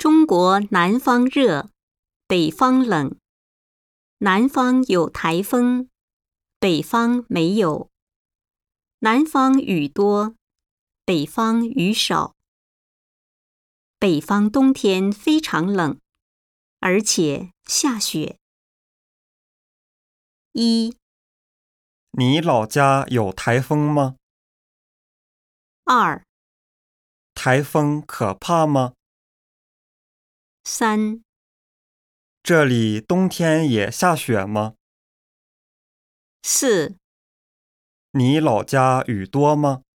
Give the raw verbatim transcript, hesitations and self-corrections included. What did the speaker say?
中国南方热，北方冷。南方有台风，北方没有。南方雨多，北方雨少。北方冬天非常冷，而且下雪。一、 你老家有台风吗？ 二、 台风可怕吗？ 三、 这里冬天也下雪吗？ 四。 你老家雨多吗？